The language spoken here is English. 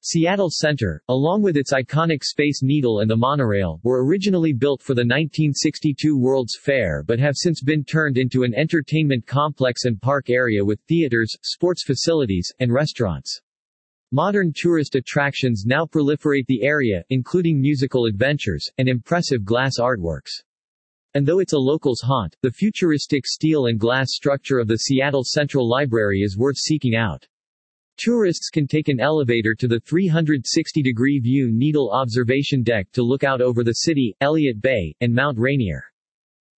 Seattle Center, along with its iconic Space Needle and the monorail, were originally built for the 1962 World's Fair but have since been turned into an entertainment complex and park area with theaters, sports facilities, and restaurants. Modern tourist attractions now proliferate the area, including musical adventures, and impressive glass artworks. And though it's a local's haunt, the futuristic steel and glass structure of the Seattle Central Library is worth seeking out. Tourists can take an elevator to the 360-degree view Needle Observation Deck to look out over the city, Elliott Bay, and Mount Rainier.